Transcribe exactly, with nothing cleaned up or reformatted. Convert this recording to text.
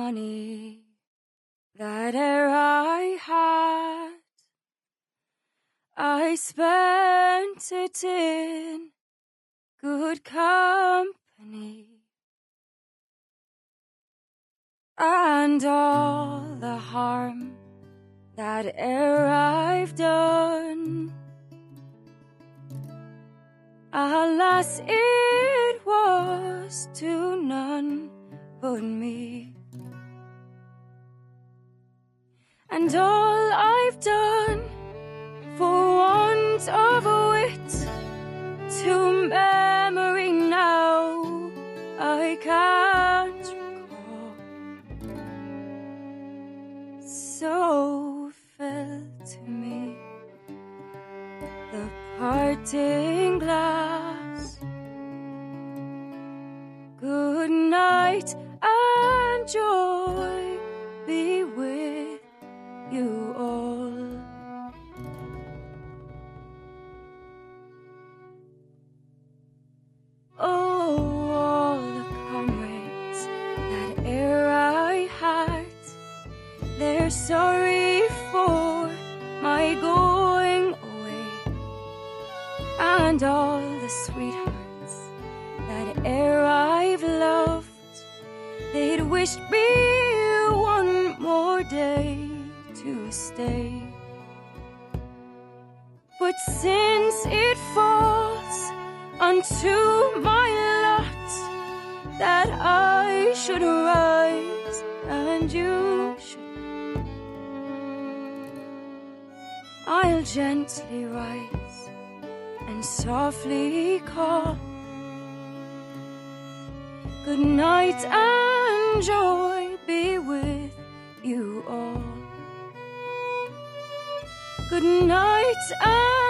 money that e'er I had, I spent it in good company, and all the harm that e'er I've done, alas, it was to none but me. And all I've done for want of wit, to memory now I can't recall. So fell to me the parting glass. Good night and joy be with you all. Oh, all the comrades that e'er I had, they're sorry for my going away, and all the sweethearts that e'er I've loved, they'd wish me one more day to stay. But since it falls unto my lot that I should rise and you should, I'll gently rise and softly call. Good night and joy be with you all. Good night and